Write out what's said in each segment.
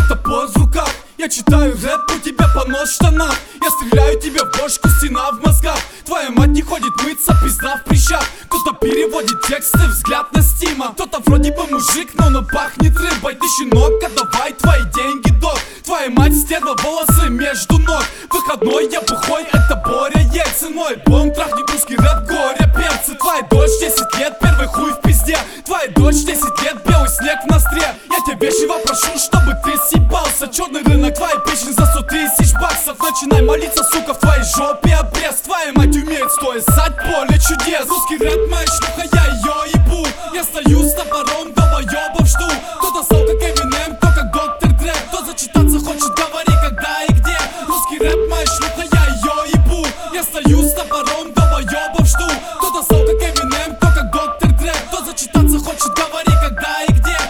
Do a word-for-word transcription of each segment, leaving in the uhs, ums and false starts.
топор в руках. Я читаю рэп, у тебя понос в штанах. Я стреляю тебе в бошку, стена в мозгах. Твоя мать не ходит мыться, пизда в прыщах. Кто-то переводит тексты, взгляд на стима. Кто-то вроде бы мужик, но он пахнет рыбой. Ты щенок, отдавай твои деньги, док. Твоя мать стерва, волосы между ног. Выходной, я бухой, это Боря Ельцин. Мой альбом трахнет русский рэп, горе перцы. Твоя дочь десять лет, первый хуй в пизде. Твоя дочь десять лет, белый снег в ноздре. Я тебя вежливо прошу, чтобы ты съебался. Черный рынок, твоя песня за сто тысяч баксов. Начинай молиться, сука, в твоей жопе обрез. Твоя мать умеет стоя ссать, поле чудес. Русский рэп, моя шлюха, я ее ебу. Я стою с топором, долбоебов жду. Кто-то стал как Эминем, кто как доктор Дре. Кто зачитаться хочет, говори когда и где. Русский рэп, моя шлюха, я ее ебу. Я стою с топором, долбоебов жду. Кто-то стал как Эминем, кто как доктор Дре. Кто зачитаться хочет, говори когда и где.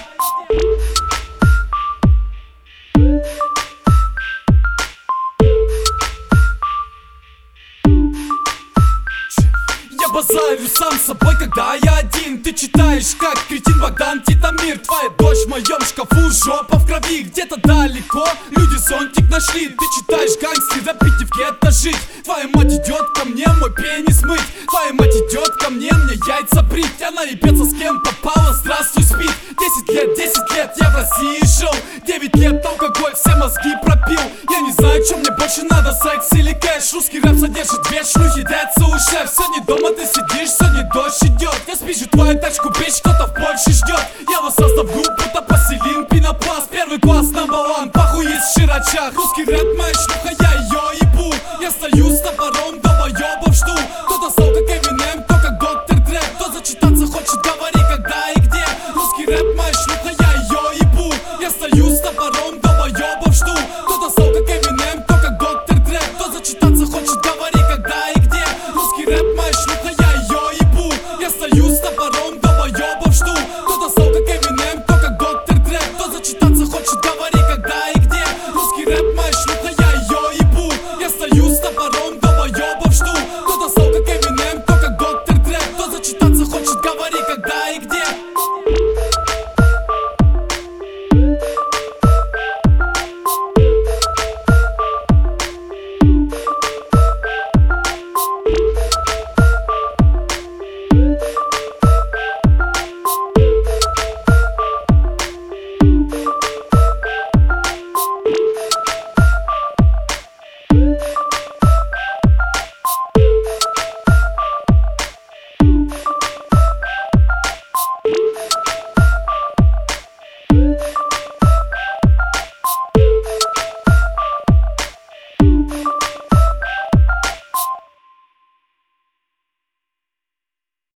Я базарю сам с собой, когда я один. Ты читаешь, как кретин Богдан Титамир. Твоя дочь в моем шкафу, жопа в крови. Где-то далеко люди зонтик нашли. Ты читаешь гангстер, рэп, иди в гетто жить. Твоя мать идет ко мне, мой пенис мыть. Твоя мать идет ко мне, мне яйца брить. Она ебется с кем попала, здравствуй, спит. Десять лет, десять лет я в России жил. Девять лет алкоголь, все мозги пропил. Я не знаю, что мне больше надо, секс или кэш. Русский рэп содержит две шлюхи, дядь уже. Сегодня дома ты сидишь, сегодня дождь идет. Я спизжу твою тачку, бич, кто-то в Польше ждет. Я вас оставлю, будто поселим пенопласт. Первый класс, number one, похуй из широчах. Русский рэп, моя шлюха, я ее ебу. Я стою с топором, долбоебов жду. Кто-то стал как Эминем, кто как доктор Дре. Кто зачитаться хочет, говори когда и где. Русский рэп, моя шлюха, я ее ебу. Я стою с топором, долбоебов жду. Кто-то стал как Эминем, кто как доктор Дре. Кто зачитаться хочет, говори когда и где. Русский рэп, моя шлюха, я ее ебу. Я стою с топором, долбоебов жду. Кто-то стал как Эминем, кто как доктор Дре. Кто зачитаться хочет, говори когда и где. Русский рэп, моя шлюха, я ее ебу. Я стою с топором, долбоебов жду. Кто-то стал как Эминем, кто как доктор Дре. Кто зачитаться хочет, говори